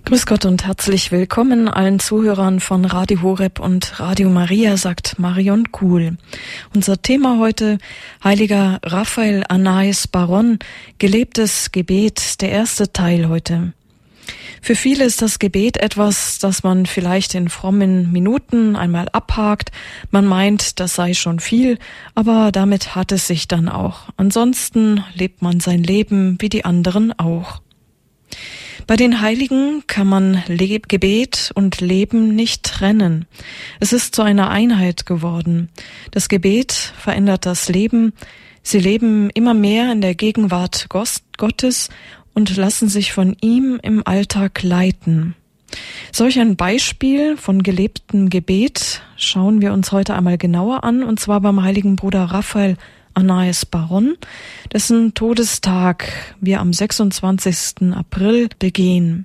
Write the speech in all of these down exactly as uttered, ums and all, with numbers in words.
Grüß Gott und herzlich willkommen allen Zuhörern von Radio Horeb und Radio Maria, sagt Marion Kuhl. Unser Thema heute: Heiliger Raphael Anais Baron, gelebtes Gebet, der erste Teil heute. Für viele ist das Gebet etwas, das man vielleicht in frommen Minuten einmal abhakt. Man meint, das sei schon viel, aber damit hat es sich dann auch. Ansonsten lebt man sein Leben wie die anderen auch. Bei den Heiligen kann man Le- Gebet und Leben nicht trennen. Es ist zu einer Einheit geworden. Das Gebet verändert das Leben. Sie leben immer mehr in der Gegenwart Gottes und lassen sich von ihm im Alltag leiten. Solch ein Beispiel von gelebtem Gebet schauen wir uns heute einmal genauer an, und zwar beim heiligen Bruder Raphael Anais Baron, dessen Todestag wir am sechsundzwanzigsten April begehen.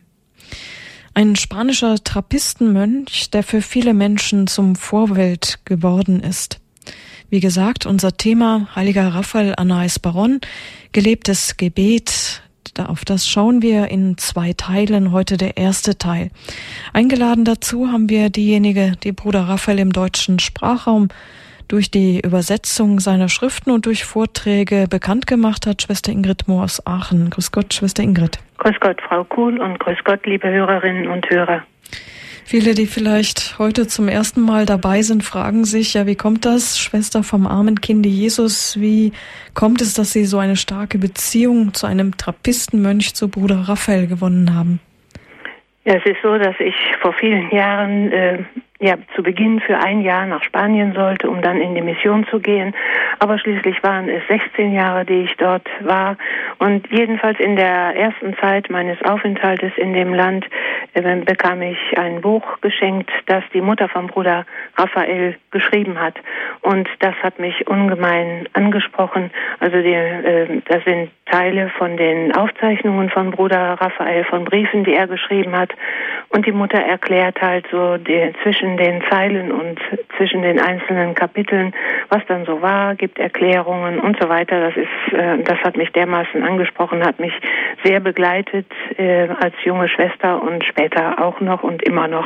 Ein spanischer Trappistenmönch, der für viele Menschen zum Vorbild geworden ist. Wie gesagt, unser Thema: Heiliger Raphael Anais Baron, gelebtes Gebet. Auf das schauen wir in zwei Teilen, heute der erste Teil. Eingeladen dazu haben wir diejenige, die Bruder Raphael im deutschen Sprachraum durch die Übersetzung seiner Schriften und durch Vorträge bekannt gemacht hat, Schwester Ingrid Mohr aus Aachen. Grüß Gott, Schwester Ingrid. Grüß Gott, Frau Kuhl, und grüß Gott, liebe Hörerinnen und Hörer. Viele, die vielleicht heute zum ersten Mal dabei sind, fragen sich, ja, wie kommt das, Schwester vom armen Kinde Jesus, wie kommt es, dass Sie so eine starke Beziehung zu einem Trappistenmönch, zu Bruder Raphael, gewonnen haben? Ja, es ist so, dass ich vor vielen Jahren äh, ja zu Beginn für ein Jahr nach Spanien sollte, um dann in die Mission zu gehen. Aber schließlich waren es sechzehn Jahre, die ich dort war. Und jedenfalls in der ersten Zeit meines Aufenthaltes in dem Land äh, bekam ich ein Buch geschenkt, das die Mutter vom Bruder Raphael geschrieben hat. Und das hat mich ungemein angesprochen. Also die, äh, das sind Teile von den Aufzeichnungen von Bruder Raphael, von Briefen, die er geschrieben hat. Und die Mutter erklärt halt so die, zwischen den Zeilen und zwischen den einzelnen Kapiteln, was dann so war, gibt Erklärungen und so weiter. Das ist, äh, das hat mich dermaßen angesprochen, hat mich sehr begleitet äh, als junge Schwester und später auch noch und immer noch.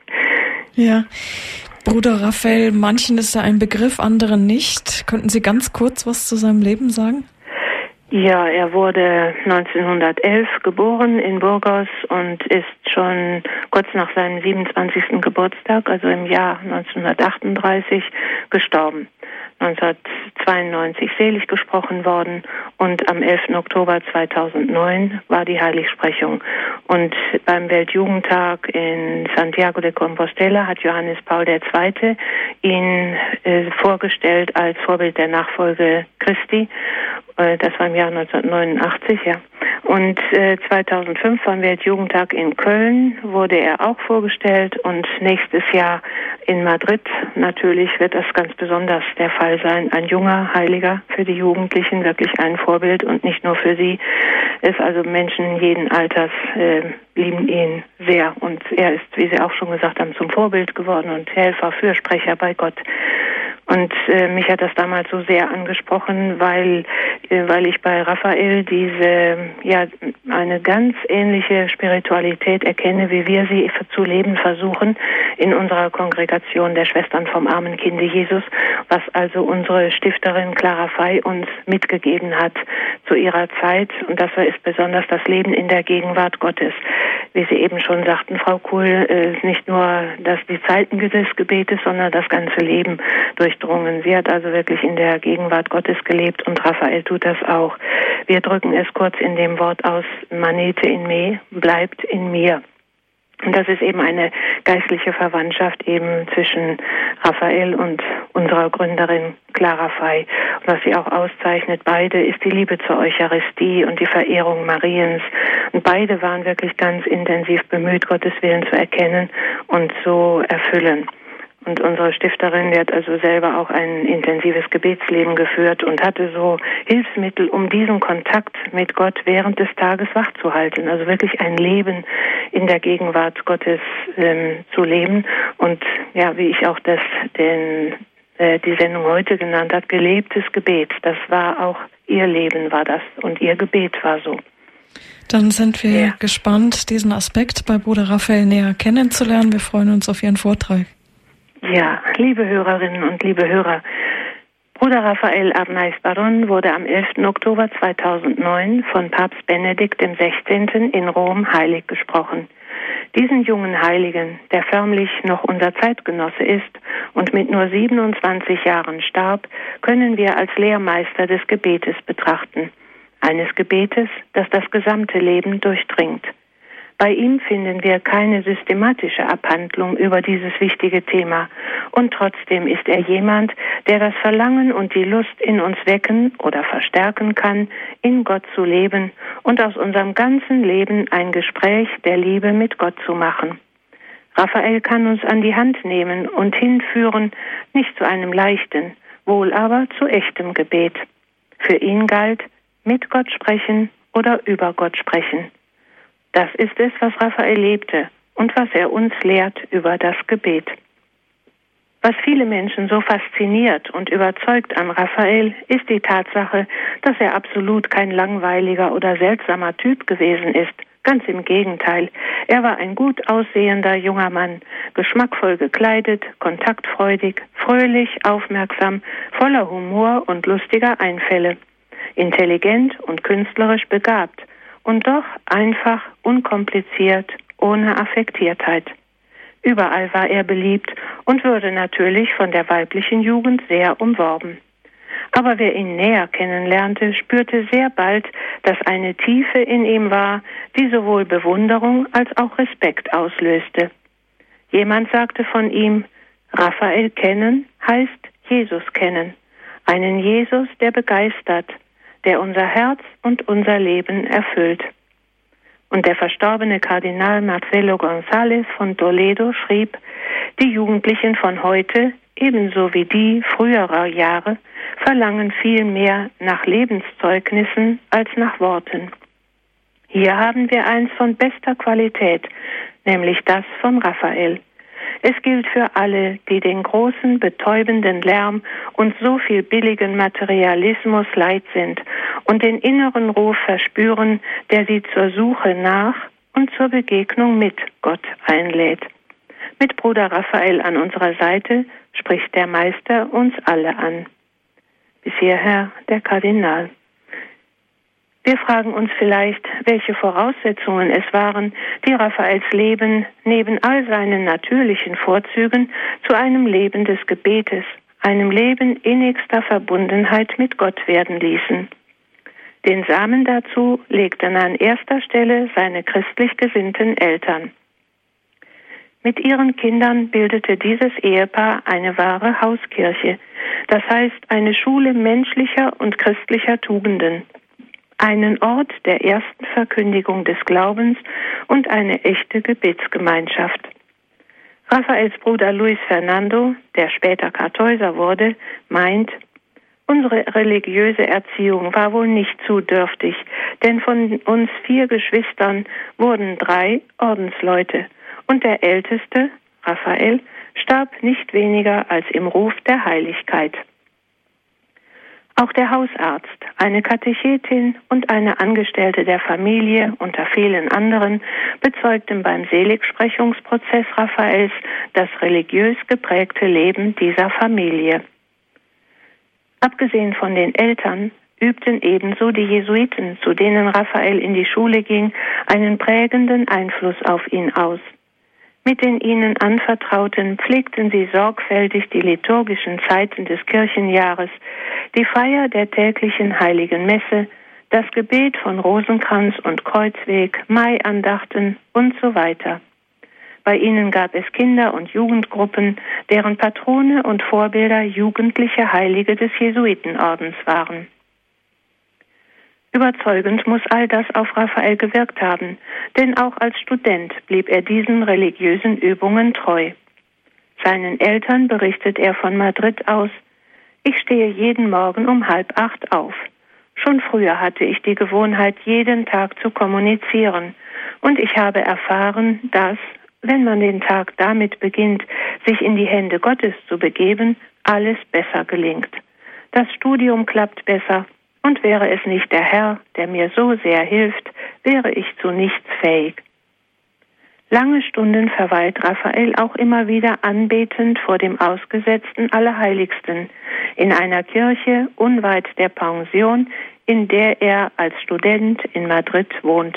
Ja, Bruder Raphael, manchen ist er ein Begriff, anderen nicht. Könnten Sie ganz kurz was zu seinem Leben sagen? Ja, er wurde neunzehnhundertelf geboren in Burgos und ist schon kurz nach seinem siebenundzwanzigsten Geburtstag, also im Jahr neunzehnhundertachtunddreißig, gestorben. neunzehnhundertzweiundneunzig selig gesprochen worden und am elften Oktober zweitausendneun war die Heiligsprechung. Und beim Weltjugendtag in Santiago de Compostela hat Johannes Paul der Zweite ihn äh, vorgestellt als Vorbild der Nachfolge Christi. Äh, das war im Jahr neunzehnhundertneunundachtzig, ja. Und äh, zweitausendfünf beim Weltjugendtag in Köln wurde er auch vorgestellt, und nächstes Jahr in Madrid natürlich wird das ganz besonders der Fall sein. Ein junger Heiliger für die Jugendlichen, wirklich ein Vorbild, und nicht nur für sie. Es also Menschen jeden Alters äh, lieben ihn sehr, und er ist, wie Sie auch schon gesagt haben, zum Vorbild geworden und Helfer, Fürsprecher bei Gott. Und äh, mich hat das damals so sehr angesprochen, weil äh, weil ich bei Raphael diese ja eine ganz ähnliche Spiritualität erkenne, wie wir sie zu leben versuchen in unserer Kongregation der Schwestern vom armen Kinde Jesus, was also unsere Stifterin Clara Fey uns mitgegeben hat zu ihrer Zeit. Und das ist besonders das Leben in der Gegenwart Gottes. Wie Sie eben schon sagten, Frau Kuhl, äh, nicht nur das, die Zeiten des Gebetes, sondern das ganze Leben durchdrungen. Sie hat also wirklich in der Gegenwart Gottes gelebt, und Raphael tut das auch. Wir drücken es kurz in dem Wort aus: Manete in me, bleibt in mir. Und das ist eben eine geistliche Verwandtschaft eben zwischen Raphael und unserer Gründerin Clara Fey. Und was sie auch auszeichnet, beide, ist die Liebe zur Eucharistie und die Verehrung Mariens. Und beide waren wirklich ganz intensiv bemüht, Gottes Willen zu erkennen und zu erfüllen. Und unsere Stifterin, die hat also selber auch ein intensives Gebetsleben geführt und hatte so Hilfsmittel, um diesen Kontakt mit Gott während des Tages wachzuhalten. Also wirklich ein Leben in der Gegenwart Gottes ähm, zu leben. Und ja, wie ich auch das, den, äh, die Sendung heute genannt hat, gelebtes Gebet. Das war auch ihr Leben, war das. Und ihr Gebet war so. Dann sind wir ja. gespannt, diesen Aspekt bei Bruder Raphael näher kennenzulernen. Wir freuen uns auf Ihren Vortrag. Ja, liebe Hörerinnen und liebe Hörer, Bruder Raphael Arnaiz Baron wurde am elften Oktober zweitausendneun von Papst Benedikt der Sechzehnte in Rom heilig gesprochen. Diesen jungen Heiligen, der förmlich noch unser Zeitgenosse ist und mit nur siebenundzwanzig Jahren starb, können wir als Lehrmeister des Gebetes betrachten. Eines Gebetes, das das gesamte Leben durchdringt. Bei ihm finden wir keine systematische Abhandlung über dieses wichtige Thema. Und trotzdem ist er jemand, der das Verlangen und die Lust in uns wecken oder verstärken kann, in Gott zu leben und aus unserem ganzen Leben ein Gespräch der Liebe mit Gott zu machen. Raphael kann uns an die Hand nehmen und hinführen, nicht zu einem leichten, wohl aber zu echtem Gebet. Für ihn galt, mit Gott sprechen oder über Gott sprechen. Das ist es, was Raphael lebte und was er uns lehrt über das Gebet. Was viele Menschen so fasziniert und überzeugt an Raphael, ist die Tatsache, dass er absolut kein langweiliger oder seltsamer Typ gewesen ist. Ganz im Gegenteil. Er war ein gut aussehender junger Mann, geschmackvoll gekleidet, kontaktfreudig, fröhlich, aufmerksam, voller Humor und lustiger Einfälle. Intelligent und künstlerisch begabt und doch einfach, unkompliziert, ohne Affektiertheit. Überall war er beliebt und wurde natürlich von der weiblichen Jugend sehr umworben. Aber wer ihn näher kennenlernte, spürte sehr bald, dass eine Tiefe in ihm war, die sowohl Bewunderung als auch Respekt auslöste. Jemand sagte von ihm, Raphael kennen heißt Jesus kennen. Einen Jesus, der begeistert, der unser Herz und unser Leben erfüllt. Und der verstorbene Kardinal Marcelo González von Toledo schrieb, die Jugendlichen von heute, ebenso wie die früherer Jahre, verlangen viel mehr nach Lebenszeugnissen als nach Worten. Hier haben wir eins von bester Qualität, nämlich das von Raphael. Es gilt für alle, die den großen, betäubenden Lärm und so viel billigen Materialismus leid sind und den inneren Ruf verspüren, der sie zur Suche nach und zur Begegnung mit Gott einlädt. Mit Bruder Raphael an unserer Seite spricht der Meister uns alle an. Bis hierher der Kardinal. Wir fragen uns vielleicht, welche Voraussetzungen es waren, die Raphaels Leben neben all seinen natürlichen Vorzügen zu einem Leben des Gebetes, einem Leben innigster Verbundenheit mit Gott werden ließen. Den Samen dazu legten an erster Stelle seine christlich gesinnten Eltern. Mit ihren Kindern bildete dieses Ehepaar eine wahre Hauskirche, das heißt eine Schule menschlicher und christlicher Tugenden. Einen Ort der ersten Verkündigung des Glaubens und eine echte Gebetsgemeinschaft. Raphaels Bruder Luis Fernando, der später Kartäuser wurde, meint, unsere religiöse Erziehung war wohl nicht zu dürftig, denn von uns vier Geschwistern wurden drei Ordensleute und der Älteste, Raphael, starb nicht weniger als im Ruf der Heiligkeit. Auch der Hausarzt, eine Katechetin und eine Angestellte der Familie unter vielen anderen bezeugten beim Seligsprechungsprozess Raphaels das religiös geprägte Leben dieser Familie. Abgesehen von den Eltern übten ebenso die Jesuiten, zu denen Raphael in die Schule ging, einen prägenden Einfluss auf ihn aus. Mit den ihnen Anvertrauten pflegten sie sorgfältig die liturgischen Zeiten des Kirchenjahres, die Feier der täglichen Heiligen Messe, das Gebet von Rosenkranz und Kreuzweg, Maiandachten und so weiter. Bei ihnen gab es Kinder- und Jugendgruppen, deren Patrone und Vorbilder jugendliche Heilige des Jesuitenordens waren. Überzeugend muss all das auf Raphael gewirkt haben, denn auch als Student blieb er diesen religiösen Übungen treu. Seinen Eltern berichtet er von Madrid aus, ich stehe jeden Morgen um halb acht auf. Schon früher hatte ich die Gewohnheit, jeden Tag zu kommunizieren, und ich habe erfahren, dass, wenn man den Tag damit beginnt, sich in die Hände Gottes zu begeben, alles besser gelingt. Das Studium klappt besser, Und wäre es nicht der Herr, der mir so sehr hilft, wäre ich zu nichts fähig. Lange Stunden verweilt Raphael auch immer wieder anbetend vor dem ausgesetzten Allerheiligsten in einer Kirche unweit der Pension, in der er als Student in Madrid wohnt.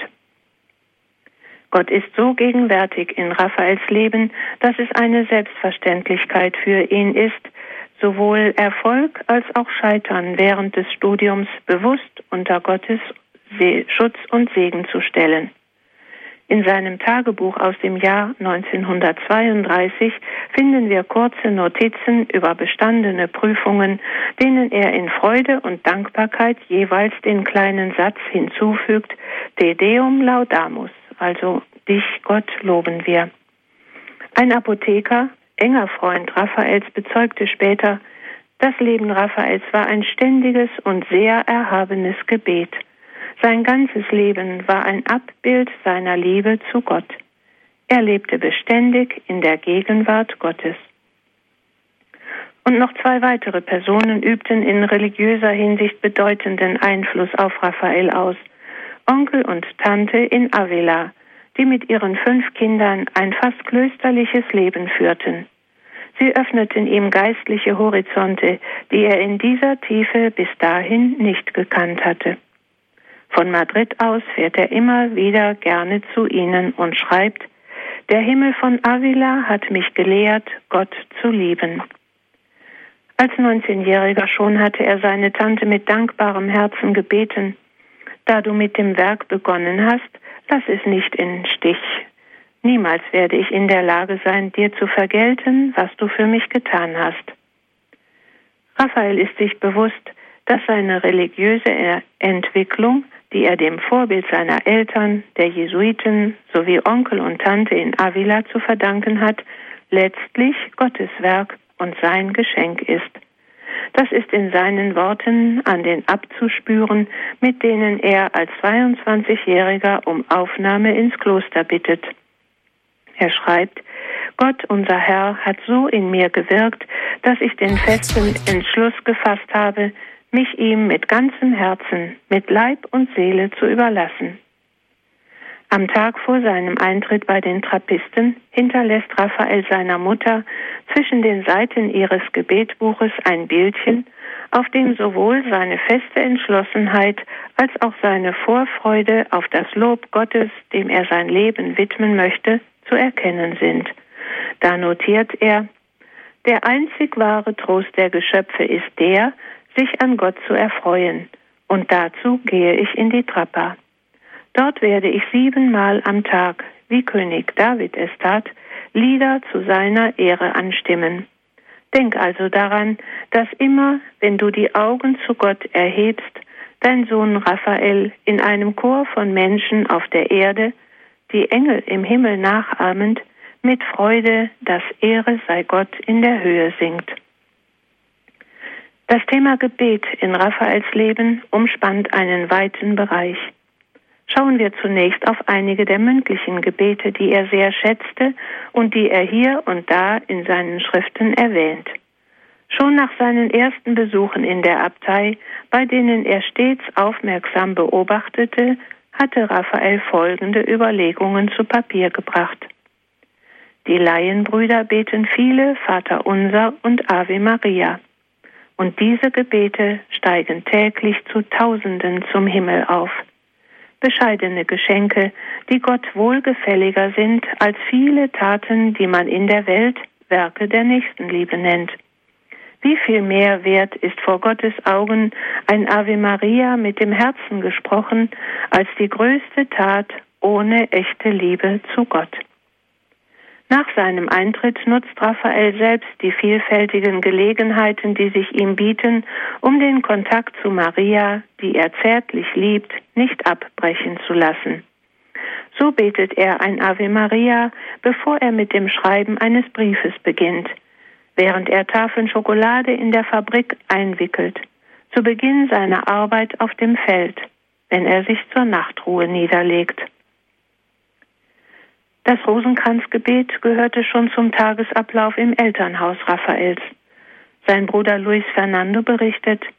Gott ist so gegenwärtig in Raphaels Leben, dass es eine Selbstverständlichkeit für ihn ist, sowohl Erfolg als auch Scheitern während des Studiums bewusst unter Gottes Schutz und Segen zu stellen. In seinem Tagebuch aus dem Jahr neunzehnhundertzweiunddreißig finden wir kurze Notizen über bestandene Prüfungen, denen er in Freude und Dankbarkeit jeweils den kleinen Satz hinzufügt: Te Deum laudamus, also dich, Gott, loben wir. Ein Apotheker, enger Freund Raphaels, bezeugte später, das Leben Raphaels war ein ständiges und sehr erhabenes Gebet. Sein ganzes Leben war ein Abbild seiner Liebe zu Gott. Er lebte beständig in der Gegenwart Gottes. Und noch zwei weitere Personen übten in religiöser Hinsicht bedeutenden Einfluss auf Raphael aus. Onkel und Tante in Avila, die mit ihren fünf Kindern ein fast klösterliches Leben führten. Sie öffneten ihm geistliche Horizonte, die er in dieser Tiefe bis dahin nicht gekannt hatte. Von Madrid aus fährt er immer wieder gerne zu ihnen und schreibt: Der Himmel von Avila hat mich gelehrt, Gott zu lieben. Als neunzehnjähriger schon hatte er seine Tante mit dankbarem Herzen gebeten: Da du mit dem Werk begonnen hast, lass es nicht in Stich. Niemals werde ich in der Lage sein, dir zu vergelten, was du für mich getan hast. Raphael ist sich bewusst, dass seine religiöse Entwicklung, die er dem Vorbild seiner Eltern, der Jesuiten sowie Onkel und Tante in Avila zu verdanken hat, letztlich Gottes Werk und sein Geschenk ist. Das ist in seinen Worten an den abzuspüren, mit denen er als zweiundzwanzigjähriger um Aufnahme ins Kloster bittet. Er schreibt: Gott, unser Herr, hat so in mir gewirkt, dass ich den festen Entschluss gefasst habe, mich ihm mit ganzem Herzen, mit Leib und Seele zu überlassen. Am Tag vor seinem Eintritt bei den Trappisten hinterlässt Raphael seiner Mutter zwischen den Seiten ihres Gebetbuches ein Bildchen, auf dem sowohl seine feste Entschlossenheit als auch seine Vorfreude auf das Lob Gottes, dem er sein Leben widmen möchte, zu erkennen sind. Da notiert er: Der einzig wahre Trost der Geschöpfe ist der, sich an Gott zu erfreuen, und dazu gehe ich in die Trappa. Dort werde ich siebenmal am Tag, wie König David es tat, Lieder zu seiner Ehre anstimmen. Denk also daran, dass immer, wenn du die Augen zu Gott erhebst, dein Sohn Raphael in einem Chor von Menschen auf der Erde, die Engel im Himmel nachahmend, mit Freude das Ehre sei Gott in der Höhe singt. Das Thema Gebet in Raphaels Leben umspannt einen weiten Bereich. Schauen wir zunächst auf einige der mündlichen Gebete, die er sehr schätzte und die er hier und da in seinen Schriften erwähnt. Schon nach seinen ersten Besuchen in der Abtei, bei denen er stets aufmerksam beobachtete, hatte Raphael folgende Überlegungen zu Papier gebracht. Die Laienbrüder beten viele Vaterunser und Ave Maria. Und diese Gebete steigen täglich zu Tausenden zum Himmel auf. Bescheidene Geschenke, die Gott wohlgefälliger sind als viele Taten, die man in der Welt Werke der Nächstenliebe nennt. Wie viel mehr wert ist vor Gottes Augen ein Ave Maria mit dem Herzen gesprochen, als die größte Tat ohne echte Liebe zu Gott. Nach seinem Eintritt nutzt Raphael selbst die vielfältigen Gelegenheiten, die sich ihm bieten, um den Kontakt zu Maria, die er zärtlich liebt, nicht abbrechen zu lassen. So betet er ein Ave Maria, bevor er mit dem Schreiben eines Briefes beginnt, während er Tafeln Schokolade in der Fabrik einwickelt, zu Beginn seiner Arbeit auf dem Feld, wenn er sich zur Nachtruhe niederlegt. Das Rosenkranzgebet gehörte schon zum Tagesablauf im Elternhaus Raphaels. Sein Bruder Luis Fernando berichtet: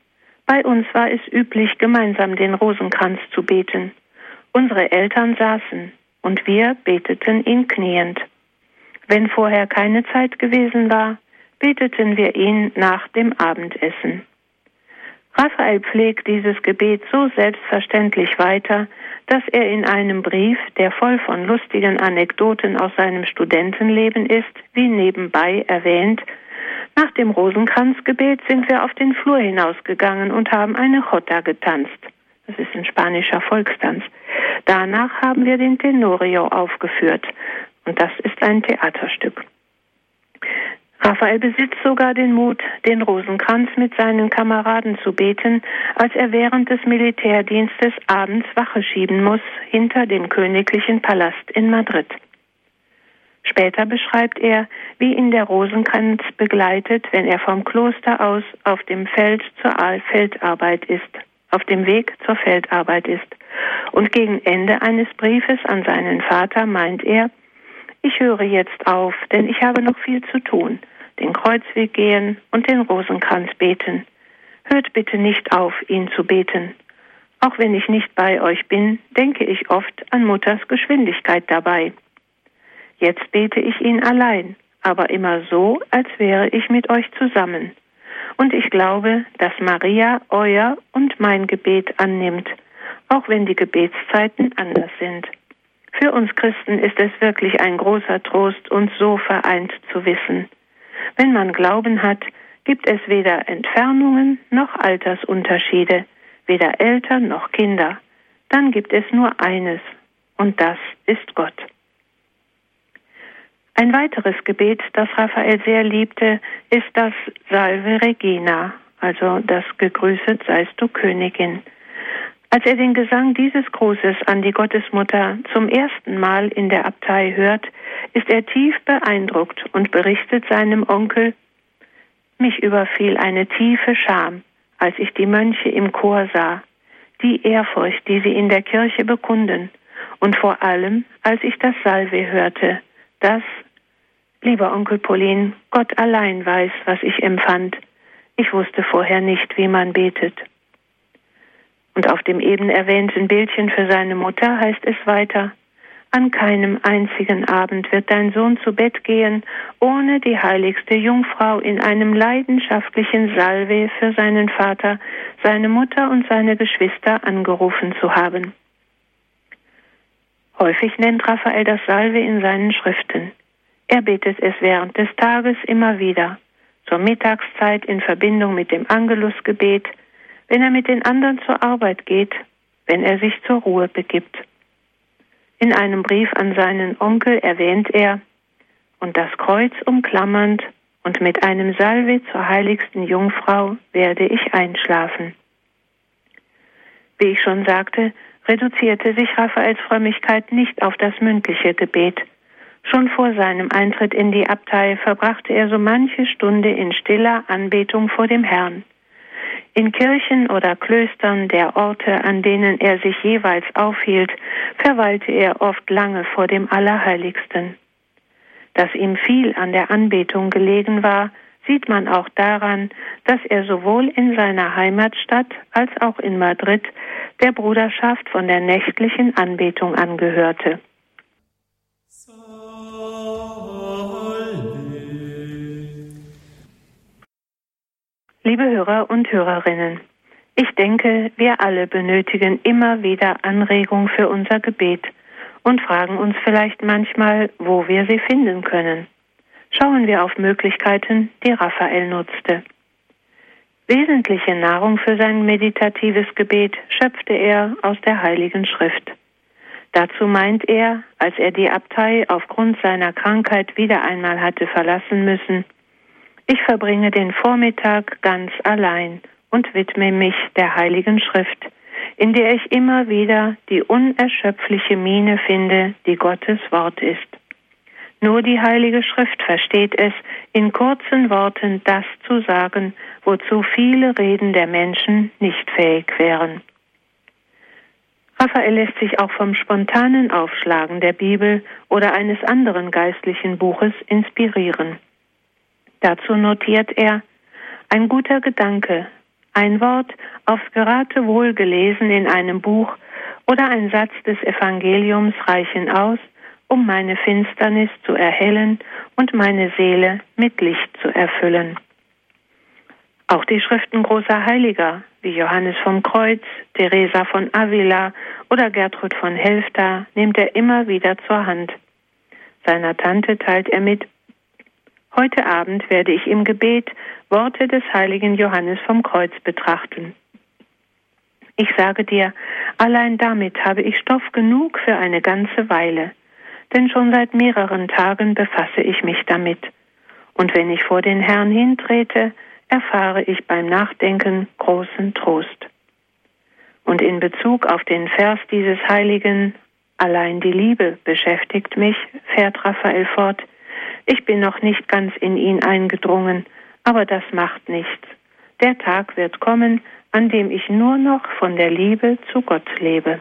Bei uns war es üblich, gemeinsam den Rosenkranz zu beten. Unsere Eltern saßen und wir beteten ihn kniend. Wenn vorher keine Zeit gewesen war, beteten wir ihn nach dem Abendessen. Raphael pflegt dieses Gebet so selbstverständlich weiter, dass er in einem Brief, der voll von lustigen Anekdoten aus seinem Studentenleben ist, wie nebenbei erwähnt: Nach dem Rosenkranzgebet sind wir auf den Flur hinausgegangen und haben eine Jota getanzt. Das ist ein spanischer Volkstanz. Danach haben wir den Tenorio aufgeführt. Und das ist ein Theaterstück. Raphael besitzt sogar den Mut, den Rosenkranz mit seinen Kameraden zu beten, als er während des Militärdienstes abends Wache schieben muss hinter dem königlichen Palast in Madrid. Später beschreibt er, wie ihn der Rosenkranz begleitet, wenn er vom Kloster aus auf dem Feld zur Feldarbeit ist, auf dem Weg zur Feldarbeit ist. Und gegen Ende eines Briefes an seinen Vater meint er: Ich höre jetzt auf, denn ich habe noch viel zu tun. Den Kreuzweg gehen und den Rosenkranz beten. Hört bitte nicht auf, ihn zu beten. Auch wenn ich nicht bei euch bin, denke ich oft an Mutters Geschwindigkeit dabei. Jetzt bete ich ihn allein, aber immer so, als wäre ich mit euch zusammen. Und ich glaube, dass Maria euer und mein Gebet annimmt, auch wenn die Gebetszeiten anders sind. Für uns Christen ist es wirklich ein großer Trost, uns so vereint zu wissen. Wenn man Glauben hat, gibt es weder Entfernungen noch Altersunterschiede, weder Eltern noch Kinder. Dann gibt es nur eines, und das ist Gott. Ein weiteres Gebet, das Raphael sehr liebte, ist das Salve Regina, also das Gegrüßet seist du Königin. Als er den Gesang dieses Grußes an die Gottesmutter zum ersten Mal in der Abtei hört, ist er tief beeindruckt und berichtet seinem Onkel: Mich überfiel eine tiefe Scham, als ich die Mönche im Chor sah, die Ehrfurcht, die sie in der Kirche bekunden, und vor allem, als ich das Salve hörte, das, lieber Onkel Pauline, Gott allein weiß, was ich empfand. Ich wusste vorher nicht, wie man betet. Und auf dem eben erwähnten Bildchen für seine Mutter heißt es weiter: An keinem einzigen Abend wird dein Sohn zu Bett gehen, ohne die heiligste Jungfrau in einem leidenschaftlichen Salve für seinen Vater, seine Mutter und seine Geschwister angerufen zu haben. Häufig nennt Raphael das Salve in seinen Schriften. Er betet es während des Tages immer wieder, zur Mittagszeit in Verbindung mit dem Angelusgebet, wenn er mit den anderen zur Arbeit geht, wenn er sich zur Ruhe begibt. In einem Brief an seinen Onkel erwähnt er: Und das Kreuz umklammernd und mit einem Salve zur heiligsten Jungfrau werde ich einschlafen. Wie ich schon sagte, reduzierte sich Raphaels Frömmigkeit nicht auf das mündliche Gebet. Schon vor seinem Eintritt in die Abtei verbrachte er so manche Stunde in stiller Anbetung vor dem Herrn. In Kirchen oder Klöstern der Orte, an denen er sich jeweils aufhielt, verweilte er oft lange vor dem Allerheiligsten. Dass ihm viel an der Anbetung gelegen war, sieht man auch daran, dass er sowohl in seiner Heimatstadt als auch in Madrid der Bruderschaft von der nächtlichen Anbetung angehörte. Liebe Hörer und Hörerinnen, ich denke, wir alle benötigen immer wieder Anregung für unser Gebet und fragen uns vielleicht manchmal, wo wir sie finden können. Schauen wir auf Möglichkeiten, die Raphael nutzte. Wesentliche Nahrung für sein meditatives Gebet schöpfte er aus der Heiligen Schrift. Dazu meint er, als er die Abtei aufgrund seiner Krankheit wieder einmal hatte verlassen müssen: Ich verbringe den Vormittag ganz allein und widme mich der Heiligen Schrift, in der ich immer wieder die unerschöpfliche Mine finde, die Gottes Wort ist. Nur die Heilige Schrift versteht es, in kurzen Worten das zu sagen, wozu viele Reden der Menschen nicht fähig wären. Raphael lässt sich auch vom spontanen Aufschlagen der Bibel oder eines anderen geistlichen Buches inspirieren. Dazu notiert er: Ein guter Gedanke, ein Wort aufs Geratewohl gelesen in einem Buch oder ein Satz des Evangeliums reichen aus, um meine Finsternis zu erhellen und meine Seele mit Licht zu erfüllen. Auch die Schriften großer Heiliger, wie Johannes vom Kreuz, Teresa von Avila oder Gertrud von Helfta, nimmt er immer wieder zur Hand. Seiner Tante teilt er mit: Heute Abend werde ich im Gebet Worte des heiligen Johannes vom Kreuz betrachten. Ich sage dir, allein damit habe ich Stoff genug für eine ganze Weile, denn schon seit mehreren Tagen befasse ich mich damit. Und wenn ich vor den Herrn hintrete, erfahre ich beim Nachdenken großen Trost. Und in Bezug auf den Vers dieses Heiligen, allein die Liebe beschäftigt mich, fährt Raphael fort, ich bin noch nicht ganz in ihn eingedrungen, aber das macht nichts. Der Tag wird kommen, an dem ich nur noch von der Liebe zu Gott lebe.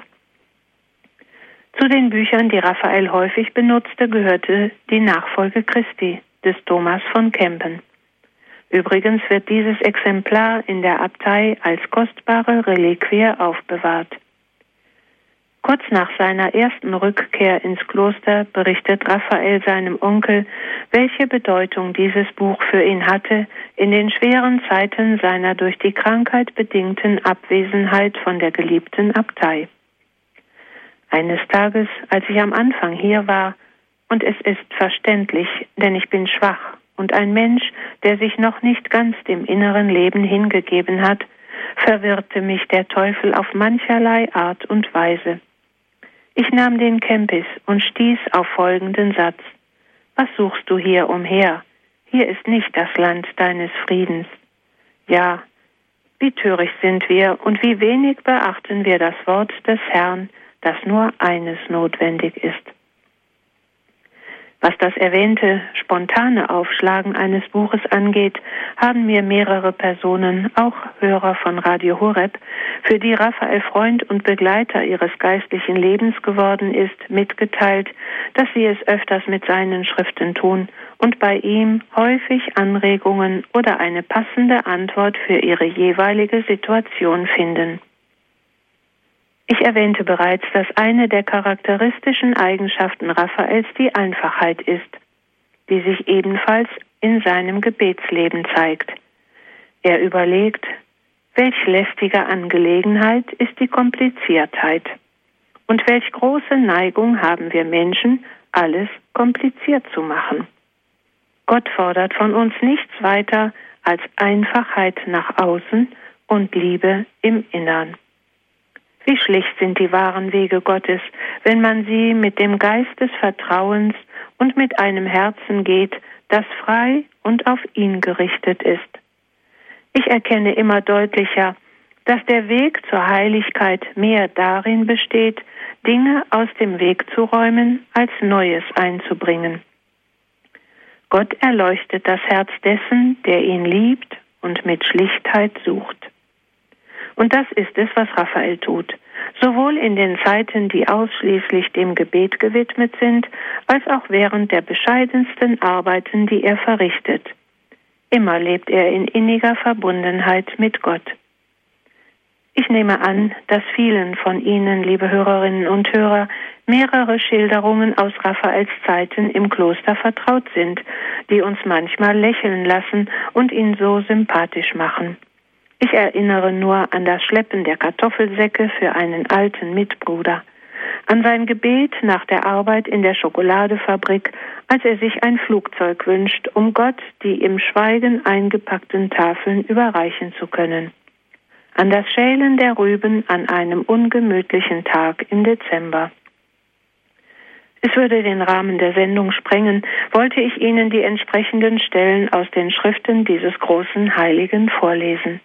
Zu den Büchern, die Raphael häufig benutzte, gehörte die Nachfolge Christi des Thomas von Kempen. Übrigens wird dieses Exemplar in der Abtei als kostbare Reliquie aufbewahrt. Kurz nach seiner ersten Rückkehr ins Kloster berichtet Raphael seinem Onkel, welche Bedeutung dieses Buch für ihn hatte in den schweren Zeiten seiner durch die Krankheit bedingten Abwesenheit von der geliebten Abtei. Eines Tages, als ich am Anfang hier war, und es ist verständlich, denn ich bin schwach und ein Mensch, der sich noch nicht ganz dem inneren Leben hingegeben hat, verwirrte mich der Teufel auf mancherlei Art und Weise. Ich nahm den Kempis und stieß auf folgenden Satz: Was suchst du hier umher? Hier ist nicht das Land deines Friedens. Ja, wie töricht sind wir und wie wenig beachten wir das Wort des Herrn, dass nur eines notwendig ist. Was das erwähnte spontane Aufschlagen eines Buches angeht, haben mir mehrere Personen, auch Hörer von Radio Horeb, für die Raphael Freund und Begleiter ihres geistlichen Lebens geworden ist, mitgeteilt, dass sie es öfters mit seinen Schriften tun und bei ihm häufig Anregungen oder eine passende Antwort für ihre jeweilige Situation finden. Ich erwähnte bereits, dass eine der charakteristischen Eigenschaften Raphaels die Einfachheit ist, die sich ebenfalls in seinem Gebetsleben zeigt. Er überlegt, welch lästige Angelegenheit ist die Kompliziertheit und welch große Neigung haben wir Menschen, alles kompliziert zu machen. Gott fordert von uns nichts weiter als Einfachheit nach außen und Liebe im Innern. Wie schlicht sind die wahren Wege Gottes, wenn man sie mit dem Geist des Vertrauens und mit einem Herzen geht, das frei und auf ihn gerichtet ist. Ich erkenne immer deutlicher, dass der Weg zur Heiligkeit mehr darin besteht, Dinge aus dem Weg zu räumen, als Neues einzubringen. Gott erleuchtet das Herz dessen, der ihn liebt und mit Schlichtheit sucht. Und das ist es, was Raphael tut, sowohl in den Zeiten, die ausschließlich dem Gebet gewidmet sind, als auch während der bescheidensten Arbeiten, die er verrichtet. Immer lebt er in inniger Verbundenheit mit Gott. Ich nehme an, dass vielen von Ihnen, liebe Hörerinnen und Hörer, mehrere Schilderungen aus Raphaels Zeiten im Kloster vertraut sind, die uns manchmal lächeln lassen und ihn so sympathisch machen. Ich erinnere nur an das Schleppen der Kartoffelsäcke für einen alten Mitbruder, an sein Gebet nach der Arbeit in der Schokoladefabrik, als er sich ein Flugzeug wünscht, um Gott die im Schweigen eingepackten Tafeln überreichen zu können, an das Schälen der Rüben an einem ungemütlichen Tag im Dezember. Es würde den Rahmen der Sendung sprengen, wollte ich Ihnen die entsprechenden Stellen aus den Schriften dieses großen Heiligen vorlesen.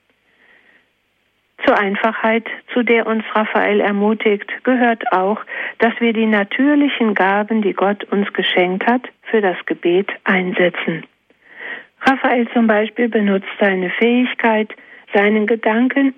Zur Einfachheit, zu der uns Raphael ermutigt, gehört auch, dass wir die natürlichen Gaben, die Gott uns geschenkt hat, für das Gebet einsetzen. Raphael zum Beispiel benutzt seine Fähigkeit, seinen Gedanken,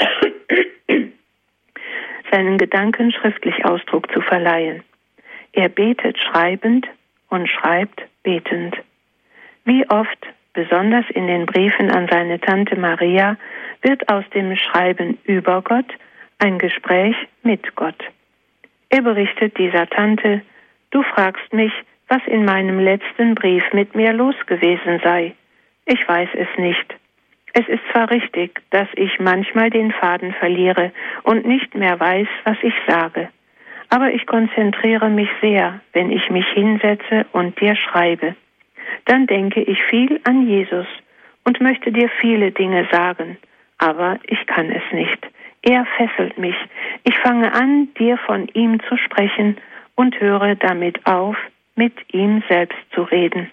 seinen Gedanken schriftlich Ausdruck zu verleihen. Er betet schreibend und schreibt betend. Wie oft, besonders in den Briefen an seine Tante Maria, wird aus dem Schreiben über Gott ein Gespräch mit Gott. Er berichtet dieser Tante: Du fragst mich, was in meinem letzten Brief mit mir los gewesen sei. Ich weiß es nicht. Es ist zwar richtig, dass ich manchmal den Faden verliere und nicht mehr weiß, was ich sage, aber ich konzentriere mich sehr, wenn ich mich hinsetze und dir schreibe. Dann denke ich viel an Jesus und möchte dir viele Dinge sagen, aber ich kann es nicht. Er fesselt mich. Ich fange an, dir von ihm zu sprechen und höre damit auf, mit ihm selbst zu reden.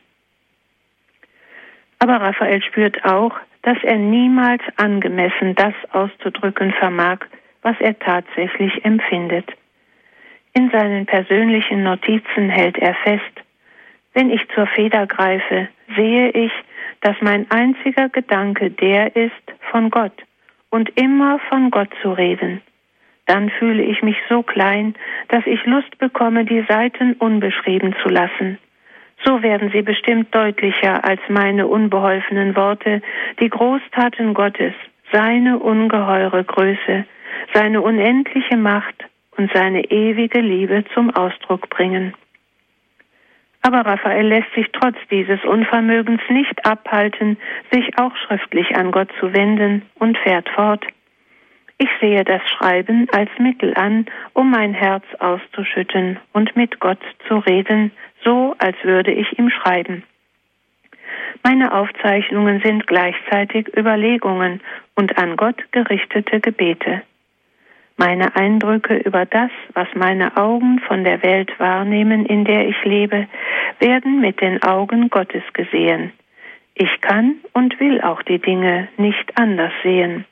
Aber Raphael spürt auch, dass er niemals angemessen das auszudrücken vermag, was er tatsächlich empfindet. In seinen persönlichen Notizen hält er fest: Wenn ich zur Feder greife, sehe ich, dass mein einziger Gedanke der ist, von Gott und immer von Gott zu reden. Dann fühle ich mich so klein, dass ich Lust bekomme, die Seiten unbeschrieben zu lassen. So werden sie bestimmt deutlicher als meine unbeholfenen Worte, die Großtaten Gottes, seine ungeheure Größe, seine unendliche Macht und seine ewige Liebe zum Ausdruck bringen. Aber Raphael lässt sich trotz dieses Unvermögens nicht abhalten, sich auch schriftlich an Gott zu wenden und fährt fort: Ich sehe das Schreiben als Mittel an, um mein Herz auszuschütten und mit Gott zu reden, so als würde ich ihm schreiben. Meine Aufzeichnungen sind gleichzeitig Überlegungen und an Gott gerichtete Gebete. Meine Eindrücke über das, was meine Augen von der Welt wahrnehmen, in der ich lebe, werden mit den Augen Gottes gesehen. Ich kann und will auch die Dinge nicht anders sehen.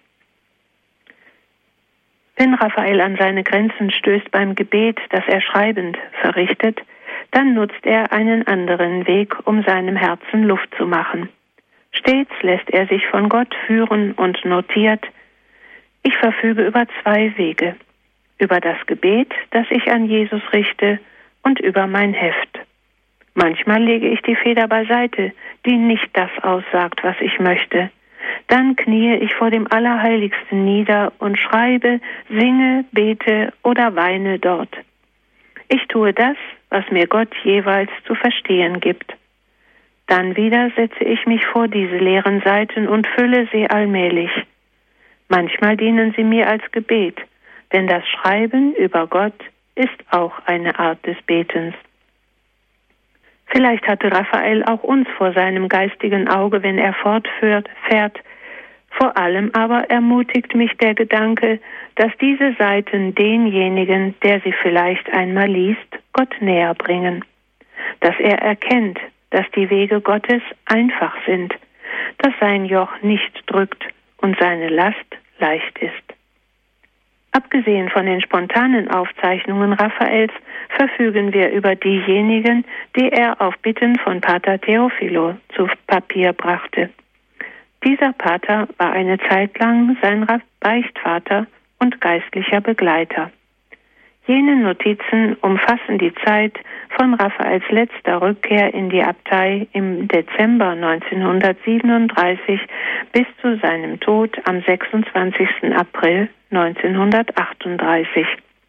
Wenn Raphael an seine Grenzen stößt beim Gebet, das er schreibend verrichtet, dann nutzt er einen anderen Weg, um seinem Herzen Luft zu machen. Stets lässt er sich von Gott führen und notiert: Ich verfüge über zwei Wege: über das Gebet, das ich an Jesus richte, und über mein Heft. Manchmal lege ich die Feder beiseite, die nicht das aussagt, was ich möchte. Dann kniee ich vor dem Allerheiligsten nieder und schreibe, singe, bete oder weine dort. Ich tue das, was mir Gott jeweils zu verstehen gibt. Dann wieder setze ich mich vor diese leeren Seiten und fülle sie allmählich. Manchmal dienen sie mir als Gebet, denn das Schreiben über Gott ist auch eine Art des Betens. Vielleicht hatte Raphael auch uns vor seinem geistigen Auge, wenn er fortfährt, fährt. Vor allem aber ermutigt mich der Gedanke, dass diese Seiten denjenigen, der sie vielleicht einmal liest, Gott näher bringen. Dass er erkennt, dass die Wege Gottes einfach sind, dass sein Joch nicht drückt und seine Last leicht ist. Abgesehen von den spontanen Aufzeichnungen Raphaels verfügen wir über diejenigen, die er auf Bitten von Pater Theophilo zu Papier brachte. Dieser Pater war eine Zeit lang sein Beichtvater und geistlicher Begleiter. Jene Notizen umfassen die Zeit von Raphaels letzter Rückkehr in die Abtei im Dezember neunzehnhundertsiebenunddreißig bis zu seinem Tod am sechsundzwanzigsten April neunzehnhundertachtunddreißig.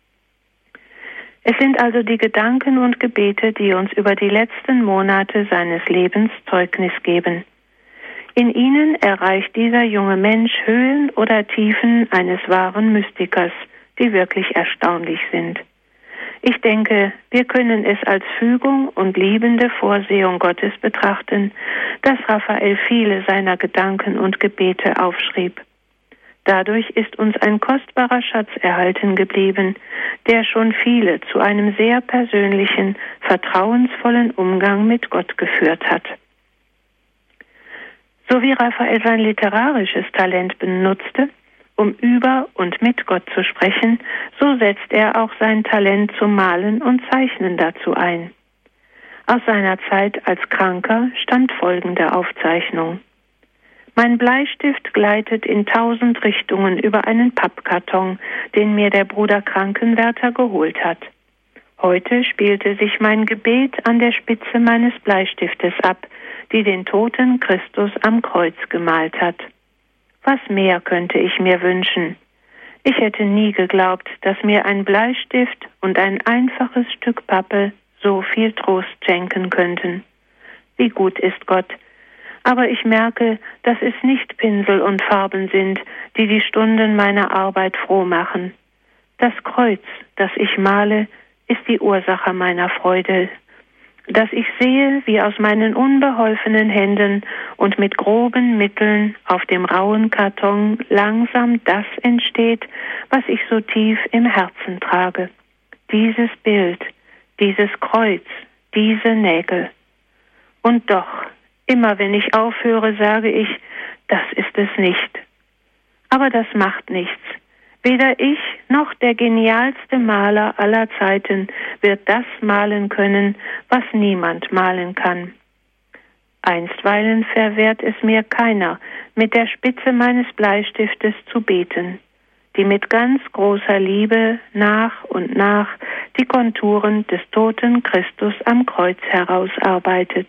Es sind also die Gedanken und Gebete, die uns über die letzten Monate seines Lebens Zeugnis geben. In ihnen erreicht dieser junge Mensch Höhen oder Tiefen eines wahren Mystikers, die wirklich erstaunlich sind. Ich denke, wir können es als Fügung und liebende Vorsehung Gottes betrachten, dass Raphael viele seiner Gedanken und Gebete aufschrieb. Dadurch ist uns ein kostbarer Schatz erhalten geblieben, der schon viele zu einem sehr persönlichen, vertrauensvollen Umgang mit Gott geführt hat. So wie Raphael sein literarisches Talent benutzte, um über und mit Gott zu sprechen, so setzt er auch sein Talent zum Malen und Zeichnen dazu ein. Aus seiner Zeit als Kranker stammt folgende Aufzeichnung: Mein Bleistift gleitet in tausend Richtungen über einen Pappkarton, den mir der Bruder Krankenwärter geholt hat. Heute spielte sich mein Gebet an der Spitze meines Bleistiftes ab, die den toten Christus am Kreuz gemalt hat. Was mehr könnte ich mir wünschen? Ich hätte nie geglaubt, dass mir ein Bleistift und ein einfaches Stück Pappe so viel Trost schenken könnten. Wie gut ist Gott! Aber ich merke, dass es nicht Pinsel und Farben sind, die die Stunden meiner Arbeit froh machen. Das Kreuz, das ich male, ist die Ursache meiner Freude. Dass ich sehe, wie aus meinen unbeholfenen Händen und mit groben Mitteln auf dem rauen Karton langsam das entsteht, was ich so tief im Herzen trage. Dieses Bild, dieses Kreuz, diese Nägel. Und doch, immer wenn ich aufhöre, sage ich, das ist es nicht. Aber das macht nichts. Weder ich noch der genialste Maler aller Zeiten wird das malen können, was niemand malen kann. Einstweilen verwehrt es mir keiner, mit der Spitze meines Bleistiftes zu beten, die mit ganz großer Liebe nach und nach die Konturen des toten Christus am Kreuz herausarbeitet.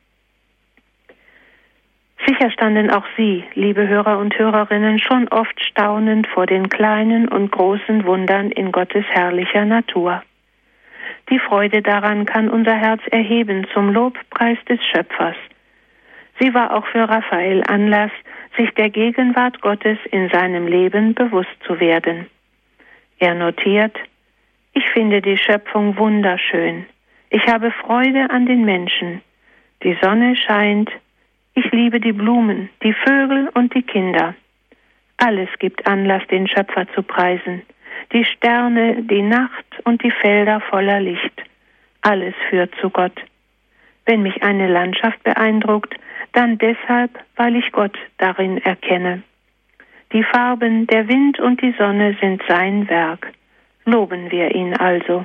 Sicher standen auch Sie, liebe Hörer und Hörerinnen, schon oft staunend vor den kleinen und großen Wundern in Gottes herrlicher Natur. Die Freude daran kann unser Herz erheben zum Lobpreis des Schöpfers. Sie war auch für Raphael Anlass, sich der Gegenwart Gottes in seinem Leben bewusst zu werden. Er notiert: Ich finde die Schöpfung wunderschön. Ich habe Freude an den Menschen. Die Sonne scheint. Ich liebe die Blumen, die Vögel und die Kinder. Alles gibt Anlass, den Schöpfer zu preisen. Die Sterne, die Nacht und die Felder voller Licht. Alles führt zu Gott. Wenn mich eine Landschaft beeindruckt, dann deshalb, weil ich Gott darin erkenne. Die Farben, der Wind und die Sonne sind sein Werk. Loben wir ihn also.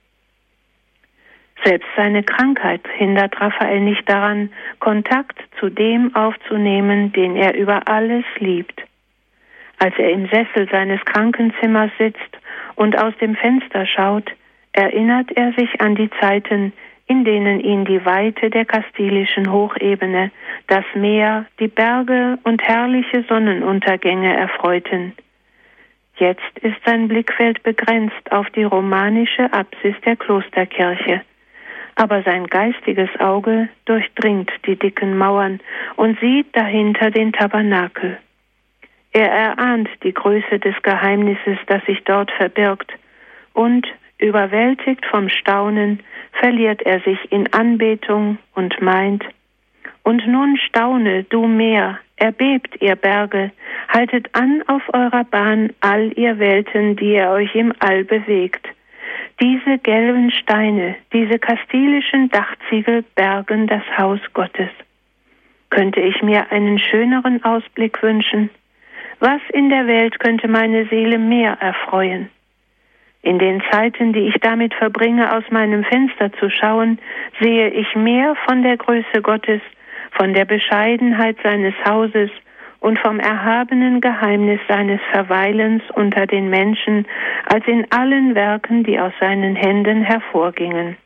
Selbst seine Krankheit hindert Raphael nicht daran, Kontakt zu dem aufzunehmen, den er über alles liebt. Als er im Sessel seines Krankenzimmers sitzt und aus dem Fenster schaut, erinnert er sich an die Zeiten, in denen ihn die Weite der kastilischen Hochebene, das Meer, die Berge und herrliche Sonnenuntergänge erfreuten. Jetzt ist sein Blickfeld begrenzt auf die romanische Apsis der Klosterkirche. Aber sein geistiges Auge durchdringt die dicken Mauern und sieht dahinter den Tabernakel. Er erahnt die Größe des Geheimnisses, das sich dort verbirgt, und, überwältigt vom Staunen, verliert er sich in Anbetung und meint: Und nun staune, du Meer, erbebt, ihr Berge, haltet an auf eurer Bahn all ihr Welten, die ihr euch im All bewegt. Diese gelben Steine, diese kastilischen Dachziegel bergen das Haus Gottes. Könnte ich mir einen schöneren Ausblick wünschen? Was in der Welt könnte meine Seele mehr erfreuen? In den Zeiten, die ich damit verbringe, aus meinem Fenster zu schauen, sehe ich mehr von der Größe Gottes, von der Bescheidenheit seines Hauses und vom erhabenen Geheimnis seines Verweilens unter den Menschen, als in allen Werken, die aus seinen Händen hervorgingen.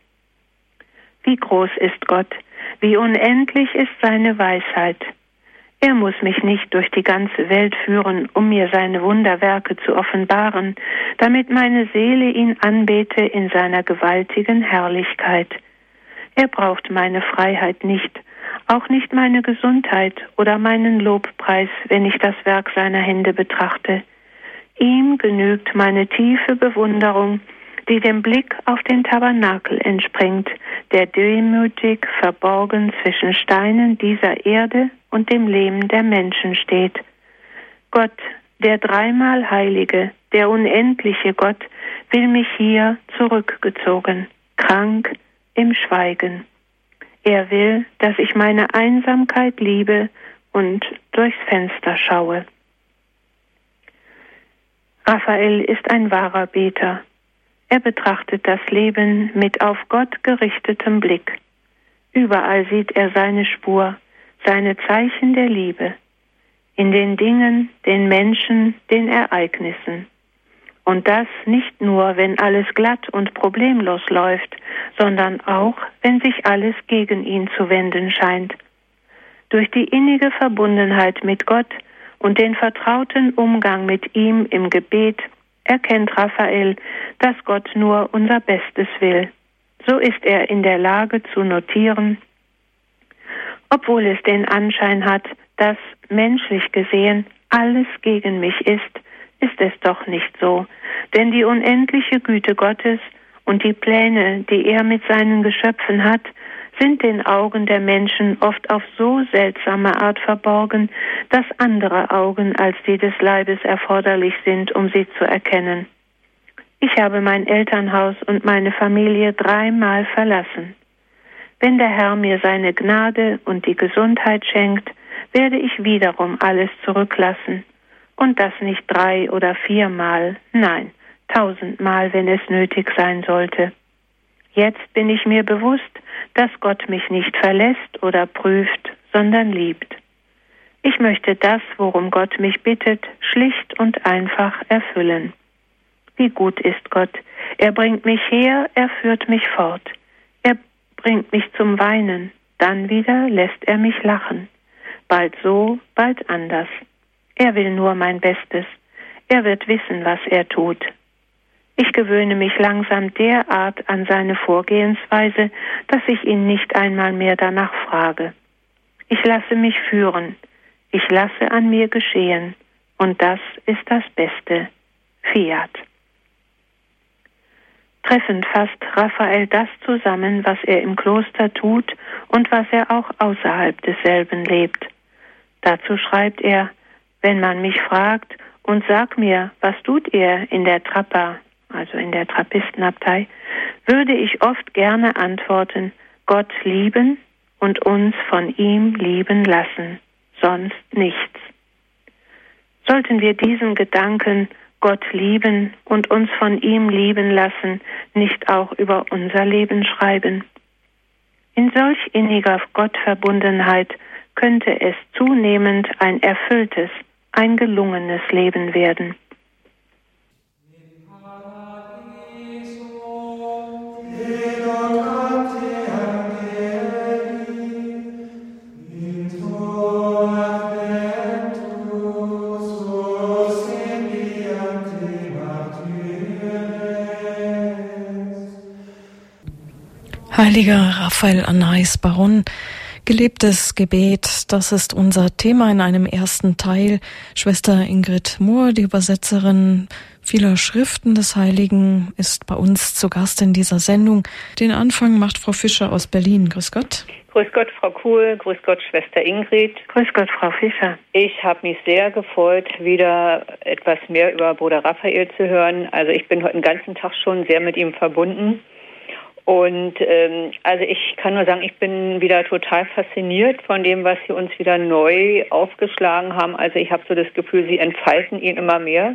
Wie groß ist Gott, wie unendlich ist seine Weisheit. Er muss mich nicht durch die ganze Welt führen, um mir seine Wunderwerke zu offenbaren, damit meine Seele ihn anbete in seiner gewaltigen Herrlichkeit. Er braucht meine Freiheit nicht, auch nicht meine Gesundheit oder meinen Lobpreis, wenn ich das Werk seiner Hände betrachte. Ihm genügt meine tiefe Bewunderung, die dem Blick auf den Tabernakel entspringt, der demütig verborgen zwischen Steinen dieser Erde und dem Lehm der Menschen steht. Gott, der dreimal Heilige, der unendliche Gott, will mich hier zurückgezogen, krank im Schweigen. Er will, dass ich meine Einsamkeit liebe und durchs Fenster schaue. Raphael ist ein wahrer Beter. Er betrachtet das Leben mit auf Gott gerichtetem Blick. Überall sieht er seine Spur, seine Zeichen der Liebe. In den Dingen, den Menschen, den Ereignissen. Und das nicht nur, wenn alles glatt und problemlos läuft, sondern auch, wenn sich alles gegen ihn zu wenden scheint. Durch die innige Verbundenheit mit Gott und den vertrauten Umgang mit ihm im Gebet erkennt Raphael, dass Gott nur unser Bestes will. So ist er in der Lage zu notieren, obwohl es den Anschein hat, dass menschlich gesehen alles gegen mich ist, ist es doch nicht so. Denn die unendliche Güte Gottes und die Pläne, die er mit seinen Geschöpfen hat, sind den Augen der Menschen oft auf so seltsame Art verborgen, dass andere Augen als die des Leibes erforderlich sind, um sie zu erkennen. Ich habe mein Elternhaus und meine Familie dreimal verlassen. Wenn der Herr mir seine Gnade und die Gesundheit schenkt, werde ich wiederum alles zurücklassen. Und das nicht drei oder viermal, nein, tausendmal, wenn es nötig sein sollte. Jetzt bin ich mir bewusst, dass Gott mich nicht verlässt oder prüft, sondern liebt. Ich möchte das, worum Gott mich bittet, schlicht und einfach erfüllen. Wie gut ist Gott. Er bringt mich her, er führt mich fort. Er bringt mich zum Weinen, dann wieder lässt er mich lachen. Bald so, bald anders. Er will nur mein Bestes. Er wird wissen, was er tut. Ich gewöhne mich langsam derart an seine Vorgehensweise, dass ich ihn nicht einmal mehr danach frage. Ich lasse mich führen. Ich lasse an mir geschehen. Und das ist das Beste. Fiat. Treffend fasst Raphael das zusammen, was er im Kloster tut und was er auch außerhalb desselben lebt. Dazu schreibt er, wenn man mich fragt und sag mir, was tut ihr in der Trappa, also in der Trappistenabtei, würde ich oft gerne antworten, Gott lieben und uns von ihm lieben lassen, sonst nichts. Sollten wir diesen Gedanken, Gott lieben und uns von ihm lieben lassen, nicht auch über unser Leben schreiben? In solch inniger Gottverbundenheit könnte es zunehmend ein erfülltes, ein gelungenes Leben werden. Heiliger Raphael Anais Baron, gelebtes Gebet, das ist unser Thema in einem ersten Teil. Schwester Ingrid Mohr, die Übersetzerin vieler Schriften des Heiligen, ist bei uns zu Gast in dieser Sendung. Den Anfang macht Frau Fischer aus Berlin. Grüß Gott. Grüß Gott, Frau Kuhl. Grüß Gott, Schwester Ingrid. Grüß Gott, Frau Fischer. Ich habe mich sehr gefreut, wieder etwas mehr über Bruder Raphael zu hören. Also ich bin heute den ganzen Tag schon sehr mit ihm verbunden. Und ähm, also ich kann nur sagen, ich bin wieder total fasziniert von dem, was Sie uns wieder neu aufgeschlagen haben. Also ich habe so das Gefühl, Sie entfalten ihn immer mehr.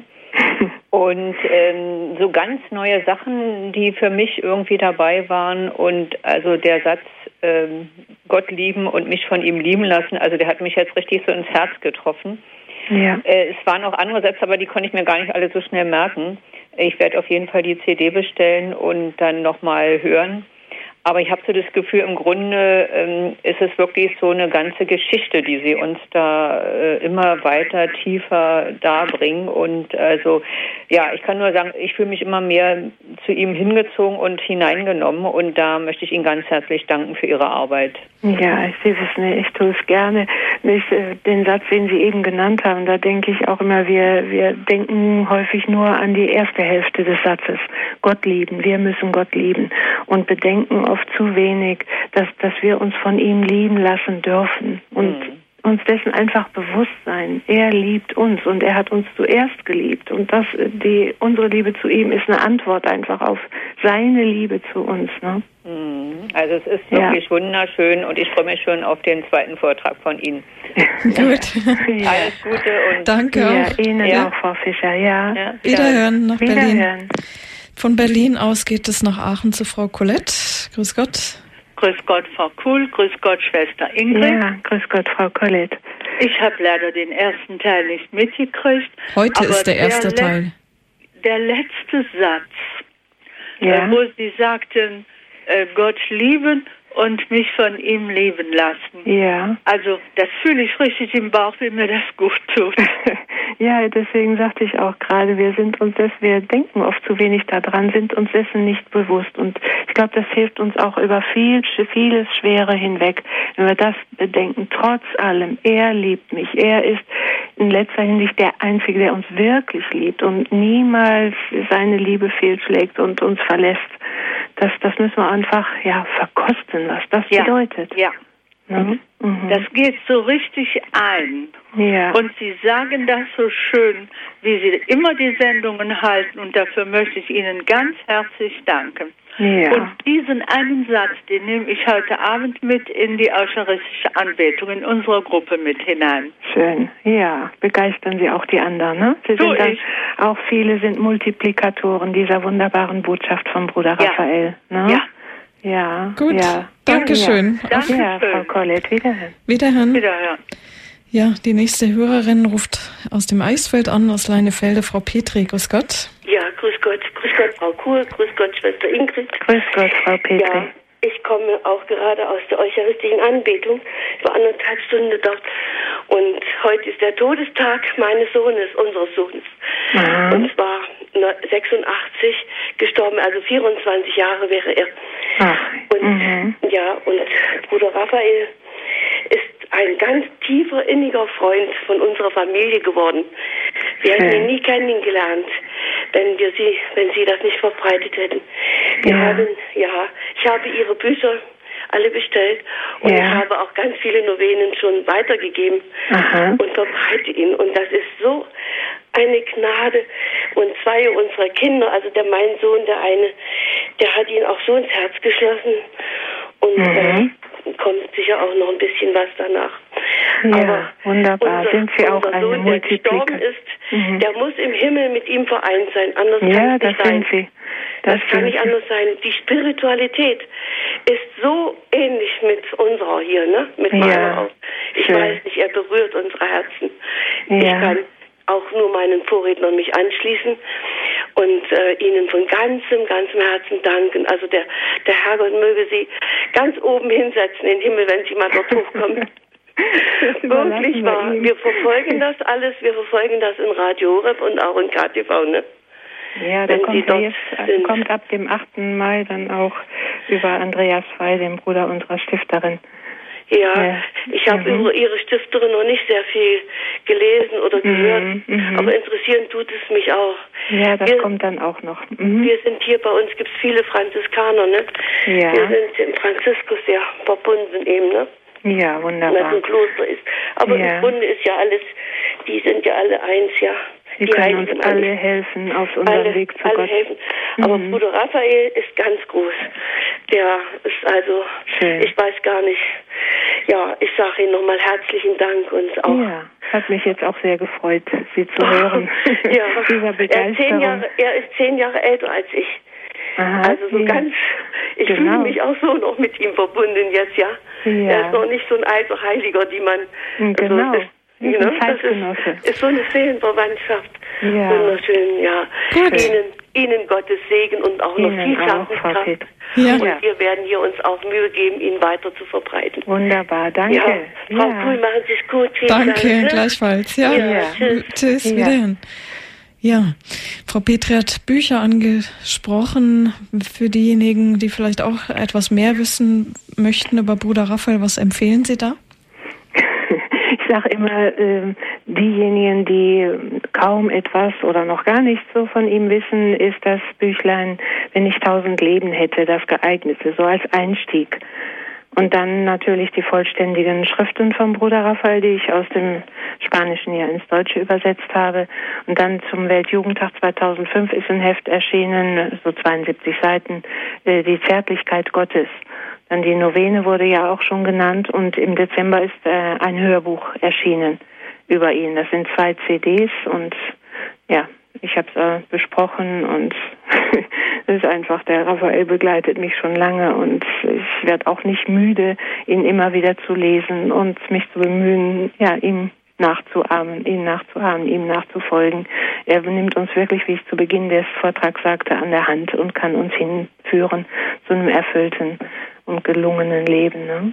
Und ähm, so ganz neue Sachen, die für mich irgendwie dabei waren. Und also der Satz, ähm, Gott lieben und mich von ihm lieben lassen, also der hat mich jetzt richtig so ins Herz getroffen. Ja. Äh, es waren auch andere Sätze, aber die konnte ich mir gar nicht alle so schnell merken. Ich werde auf jeden Fall die C D bestellen und dann nochmal hören. Aber ich habe so das Gefühl, im Grunde ähm, ist es wirklich so eine ganze Geschichte, die Sie uns da äh, immer weiter, tiefer darbringen. Und also, ja, ich kann nur sagen, ich fühle mich immer mehr zu ihm hingezogen und hineingenommen. Und da möchte ich Ihnen ganz herzlich danken für Ihre Arbeit. Ja, Sie wissen, ich tue es gerne. Nicht, äh, den Satz, den Sie eben genannt haben, da denke ich auch immer, wir, wir denken häufig nur an die erste Hälfte des Satzes. Gott lieben, wir müssen Gott lieben. Und bedenken oft zu wenig, dass, dass wir uns von ihm lieben lassen dürfen und mhm. uns dessen einfach bewusst sein. Er liebt uns und er hat uns zuerst geliebt. Und das, die, unsere Liebe zu ihm ist eine Antwort einfach auf seine Liebe zu uns. Ne? Mhm. Also es ist wirklich ja. wunderschön und ich freue mich schon auf den zweiten Vortrag von Ihnen. Gut. Ja. Alles Gute und danke ja, auch. Ihnen ja. auch, Frau Fischer. Ja. Ja. Wiederhören nach Wiederhören. Berlin. Von Berlin aus geht es nach Aachen zu Frau Colette. Grüß Gott. Grüß Gott, Frau Kuhl. Grüß Gott, Schwester Ingrid. Ja, grüß Gott, Frau Colette. Ich habe leider den ersten Teil nicht mitgekriegt. Heute ist der erste der Teil. Le- der letzte Satz, Ja. äh, wo Sie sagten, äh, Gott lieben und mich von ihm lieben lassen. Ja. Also das fühle ich richtig im Bauch, wie mir das gut tut. Ja, deswegen sagte ich auch gerade, wir sind uns das, wir denken oft zu wenig daran, sind uns dessen nicht bewusst. Und ich glaube, das hilft uns auch über viel, vieles Schwere hinweg, wenn wir das bedenken. Trotz allem, er liebt mich. Er ist in letzter Hinsicht der Einzige, der uns wirklich liebt und niemals seine Liebe fehlschlägt und uns verlässt. Das, das müssen wir einfach, ja, verkosten, was das ja. bedeutet. Ja. Mhm. Mhm. Das geht so richtig ein. Ja. Und Sie sagen das so schön, wie Sie immer die Sendungen halten. Und dafür möchte ich Ihnen ganz herzlich danken. Ja. Und diesen einen Satz, den nehme ich heute Abend mit in die eucharistische Anbetung, in unserer Gruppe mit hinein. Schön. Ja, begeistern Sie auch die anderen, ne? Sie so sind dann, ich. auch viele sind Multiplikatoren dieser wunderbaren Botschaft von Bruder ja. Raphael, ne? Ja. Ja. Gut. Ja. Dankeschön. Ja, Dankeschön. ja, Frau Collett, wiederhören. Wiederhören. Wiederhören. Ja, die nächste Hörerin ruft aus dem Eisfeld an, aus Leinefelde, Frau Petri. Grüß Gott. Ja, grüß Gott. Grüß Gott, Frau Kuhl. Grüß Gott, Schwester Ingrid. Grüß Gott, Frau Petri. Ja, ich komme auch gerade aus der eucharistischen Anbetung. Ich war anderthalb Stunden dort. Und heute ist der Todestag meines Sohnes, unseres Sohnes. Mhm. Und zwar sechsundachtzig gestorben, also vierundzwanzig Jahre wäre er. Ach. Und Mhm. ja, und Bruder Raphael ist ein ganz tiefer, inniger Freund von unserer Familie geworden. Wir hätten ihn nie kennengelernt, wenn wir sie, wenn sie das nicht verbreitet hätten. Wir Ja. haben, ja, ich habe ihre Bücher alle bestellt und Ja. ich habe auch ganz viele Novenen schon weitergegeben. Aha. Und verbreite ihn. Und das ist so eine Gnade. Und zwei unserer Kinder, also der mein Sohn, der eine, der hat ihn auch so ins Herz geschlossen. Und Mhm. äh, kommt sicher auch noch ein bisschen was danach. Ja, Aber wunderbar. unser, Sind Sie auch unser eine Sohn, der gestorben Multiplikator? ist, Mhm. der muss im Himmel mit ihm vereint sein. Anders kann Ja, es das nicht sein. sind Sie. Das, Das kann sind nicht Sie. anders sein. Die Spiritualität ist so ähnlich mit unserer hier, ne? Mit Ja, meiner auch. Ich schön. weiß nicht, er berührt unsere Herzen. Ja. Ich kann auch nur meinen Vorrednern mich anschließen und äh, Ihnen von ganzem, ganzem Herzen danken. Also der, der Herrgott möge Sie ganz oben hinsetzen in den Himmel, wenn Sie mal dort hochkommen. Wirklich wahr. Wir, wir verfolgen das alles, wir verfolgen das in Radio Horeb und auch in K T V, ne? Ja, da Wenn Sie kommt, dort er jetzt, sind. kommt ab dem achten Mai dann auch über Andreas Frey, den Bruder unserer Stifterin. Ja, Ja. ich habe Mhm. über Ihre Stifterin noch nicht sehr viel gelesen oder gehört, Mhm, mhm. aber interessieren tut es mich auch. Ja, das wir, kommt dann auch noch. Mhm. wir sind hier, bei uns gibt es viele Franziskaner, ne? Ja. Wir sind im Franziskus sehr verbunden eben, ne? Ja, Weil es wunderbar. ein Kloster ist. Aber Ja. im Grunde ist ja alles, die sind ja alle eins, ja. Sie die können Heiligen uns alle alle- helfen auf unserem alle, Weg zu alle Gott. helfen. Aber Mhm. Bruder Raphael ist ganz groß. Der ist also, Schön. ich weiß gar nicht. Ja, ich sage Ihnen nochmal herzlichen Dank und auch. Ja, hat mich jetzt auch sehr gefreut, Sie zu hören. Ja, Dieser er ist, zehn Begeisterung. Jahre, er ist zehn Jahre älter als ich. Aha, Also so ja. ganz, ich Genau. fühle mich auch so noch mit ihm verbunden jetzt, ja. Ja. Er ist noch nicht so ein alter Heiliger, die man... Genau. Also, ist, Ist you ein know, das Zeitgenosse. ist, ist so eine Seelenverwandtschaft. Ja. Wunderschön, ja. Gut. Ihnen, Ihnen Gottes Segen und auch noch Ihnen viel auch, Frau Schaffenskraft. Petri. Ja. Und Ja. wir werden hier uns auch Mühe geben, ihn weiter zu verbreiten. Wunderbar, danke. Ja, Frau Ja. Kuhl, machen Sie es gut. Vielen Danke, Dank. gleichfalls. Ja, Ja, tschüss. tschüss, Ja. wiederhören. Ja, Frau Petri hat Bücher angesprochen. Für diejenigen, die vielleicht auch etwas mehr wissen möchten über Bruder Raphael, was empfehlen Sie da? Ich sage immer, äh, diejenigen, die kaum etwas oder noch gar nichts so von ihm wissen, ist das Büchlein Wenn ich tausend Leben hätte, das geeignete, so als Einstieg. Und dann natürlich die vollständigen Schriften vom Bruder Raphael, die ich aus dem Spanischen hier ins Deutsche übersetzt habe. Und dann zum Weltjugendtag zweitausendfünf ist ein Heft erschienen, so zweiundsiebzig Seiten, äh, die Zärtlichkeit Gottes. Dann die Novene wurde ja auch schon genannt und im Dezember ist äh, ein Hörbuch erschienen über ihn. Das sind zwei C Ds und ja, ich habe es äh, besprochen und es ist einfach, der Raphael begleitet mich schon lange und ich werde auch nicht müde, ihn immer wieder zu lesen und mich zu bemühen, ja, ihm nachzuahmen, ihn nachzuahmen, ihm nachzufolgen. Er nimmt uns wirklich, wie ich zu Beginn des Vortrags sagte, an der Hand und kann uns hinführen zu einem erfüllten und gelungenen Leben. Ne?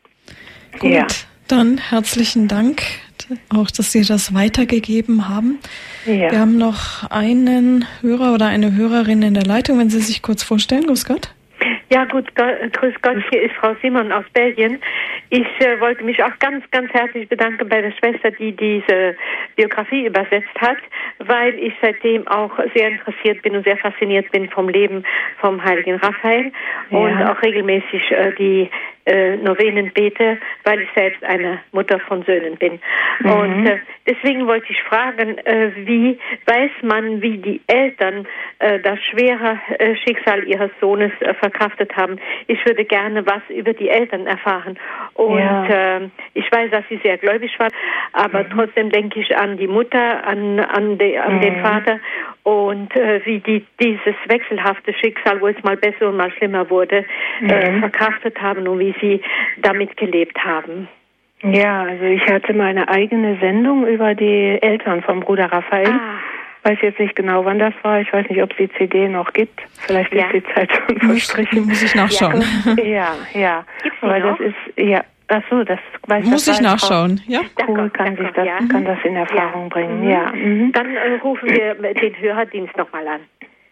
Gut, ja. Dann herzlichen Dank, auch dass Sie das weitergegeben haben. Ja. Wir haben noch einen Hörer oder eine Hörerin in der Leitung, wenn Sie sich kurz vorstellen. Grüß Gott. Ja gut, grüß Gott, hier ist Frau Simon aus Belgien. Ich äh, wollte mich auch ganz, ganz herzlich bedanken bei der Schwester, die diese Biografie übersetzt hat, weil ich seitdem auch sehr interessiert bin und sehr fasziniert bin vom Leben vom heiligen Raphael ja. und auch regelmäßig äh, die äh, Novenen bete, weil ich selbst eine Mutter von Söhnen bin. Mhm. Und äh, deswegen wollte ich fragen, äh, wie weiß man, wie die Eltern äh, das schwere äh, Schicksal ihres Sohnes äh, verkraftet haben? Ich würde gerne was über die Eltern erfahren. Und ja. äh, ich weiß, dass sie sehr gläubig war, aber mhm. trotzdem denke ich an die Mutter, an, an, de, an mhm. den Vater und äh, wie die dieses wechselhafte Schicksal, wo es mal besser und mal schlimmer wurde, mhm. äh, verkraftet haben und wie sie damit gelebt haben. Ja, also ich hatte meine eigene Sendung über die Eltern vom Bruder Raphael. Ah. Ich weiß jetzt nicht genau, wann das war. Ich weiß nicht, ob es die C D noch gibt. Vielleicht ist ja. die Zeit schon verstrichen. Muss ich nachschauen. Ja, ja. Gibt's aber das ist, ja, ach so, das weiß Muss das ich nachschauen, ja. Cool, kann sich das, ja. kann das in Erfahrung ja. bringen, mhm. ja. Mhm. Dann äh, rufen wir den Hörerdienst nochmal an.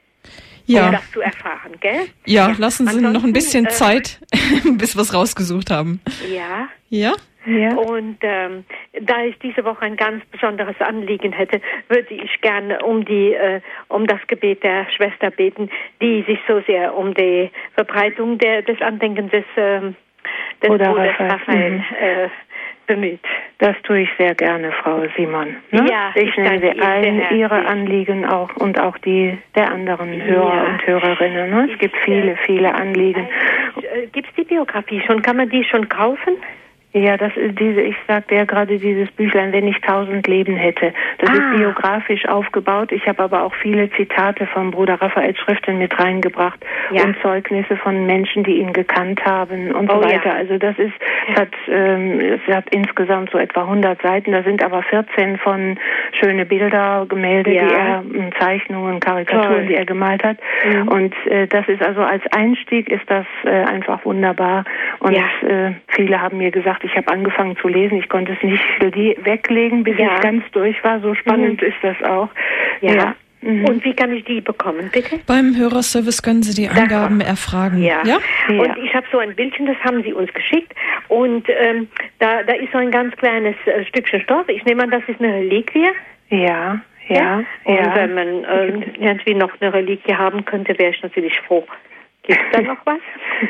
Ja. Um das zu erfahren, gell? Ja, ja. Lassen Sie noch ein bisschen äh, Zeit, bis wir es rausgesucht haben. Ja. Ja? Ja. Und ähm, da ich diese Woche ein ganz besonderes Anliegen hätte, würde ich gerne um die äh, um das Gebet der Schwester beten, die sich so sehr um die Verbreitung der, des Andenkens des, äh, des Oder Bruders Raphael, Raphael äh, bemüht. Das tue ich sehr gerne, Frau Simon. Ne? Ja, ich, ich nenne Sie ein, Ihre Anliegen auch und auch die der anderen Hörer ja. und Hörerinnen. Ne? Es ich, gibt viele, viele Anliegen. Äh, Gibt es die Biografie schon? Kann man die schon kaufen? Ja, das ist diese, ich sagte ja gerade dieses Büchlein, wenn ich tausend Leben hätte. Das ah. ist biografisch aufgebaut. Ich habe aber auch viele Zitate von Bruder Raphaels Schriften mit reingebracht ja. und Zeugnisse von Menschen, die ihn gekannt haben und oh, so weiter. Ja. Also das ist, es hat, ähm, es hat insgesamt so etwa hundert Seiten. Da sind aber vierzehn von schöne Bilder, Gemälde, ja. die er, Zeichnungen, Karikaturen, Toll. die er gemalt hat. Mhm. Und äh, das ist also als Einstieg ist das äh, einfach wunderbar. Und ja. äh, viele haben mir gesagt, ich habe angefangen zu lesen, ich konnte es nicht weglegen, bis ja. ich ganz durch war. So spannend mhm. ist das auch. Ja. ja. Mhm. Und wie kann ich die bekommen, bitte? Beim Hörerservice können Sie die Angaben das erfragen. Ja. ja? ja. Und ich habe so ein Bildchen, das haben Sie uns geschickt. Und ähm, da, da ist so ein ganz kleines äh, Stückchen Stoff. Ich nehme an, das ist eine Reliquie. Ja, ja. ja? Und ja. wenn man äh, irgendwie noch eine Reliquie haben könnte, wäre ich natürlich froh. Gibt es da noch was?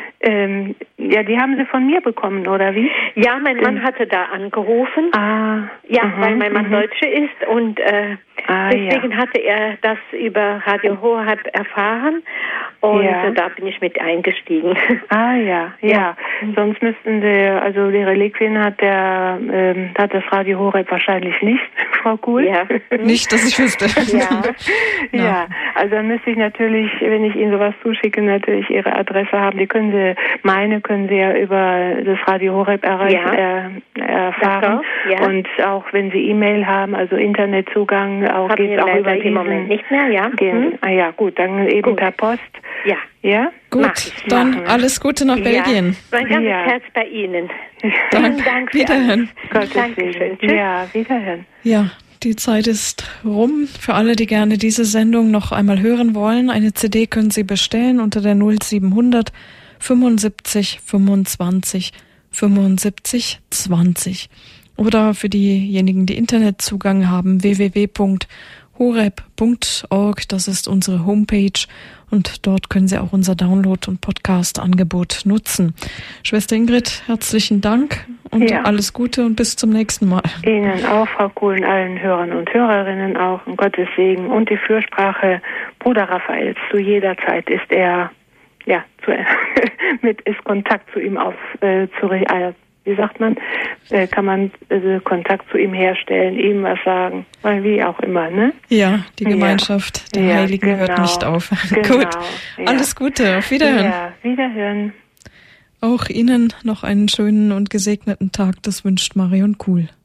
ähm, ja, die haben Sie von mir bekommen, oder wie? Ja, mein Mann hatte da angerufen. Ah. Ja, mhm, weil mein Mann mhm. Deutsche ist und äh, ah, deswegen ja. hatte er das über Radio Horeb erfahren und ja. äh, da bin ich mit eingestiegen. Ah ja, ja. ja. Sonst müssten Sie, also die Reliquien hat der, ähm, hat das Radio Horeb wahrscheinlich nicht, Frau Kuhl. Ja. Nicht, dass ich wüsste. Ja. ja. ja, also dann müsste ich natürlich, wenn ich Ihnen sowas zuschicke, natürlich Ihre Adresse haben. Die können Sie, meine können Sie ja über das Radio Horeb erreichen, ja. äh, erfahren. Ja. Und auch wenn Sie E-Mail haben, also Internetzugang, auch geht auch über diesen. Moment nicht mehr, ja. Gehen, hm. Ah ja, gut, dann eben gut. per Post. Ja. Ja? Gut, dann machen. Alles Gute nach Belgien. Ja. Mein ganzes ja. Herz bei Ihnen. Vielen Dank. Wiederhören. Dankeschön. Tschüss. Ja, wiederhören. Ja. Die Zeit ist rum. Für alle, die gerne diese Sendung noch einmal hören wollen, eine C D können Sie bestellen unter der null siebenhundert fünfundsiebzig fünfundzwanzig fünfundsiebzig zwanzig. Oder für diejenigen, die Internetzugang haben, w w w punkt horeb punkt org, das ist unsere Homepage und dort können Sie auch unser Download- und Podcast-Angebot nutzen. Schwester Ingrid, herzlichen Dank und ja. alles Gute und bis zum nächsten Mal. Ihnen auch, Frau Kuhl, und allen Hörern und Hörerinnen auch, und Gottes Segen und die Fürsprache Bruder Raphaels. Zu jeder Zeit ist er, ja, zu, mit ist Kontakt zu ihm auf, äh, zu äh, wie sagt man, äh, kann man äh, Kontakt zu ihm herstellen, ihm was sagen, weil wie auch immer, ne? Ja, die Gemeinschaft ja. der ja, Heiligen genau. hört nicht auf. Genau. Gut, ja. alles Gute, auf Wiederhören. Ja, Wiederhören. Auch Ihnen noch einen schönen und gesegneten Tag, das wünscht Marion Kuhl.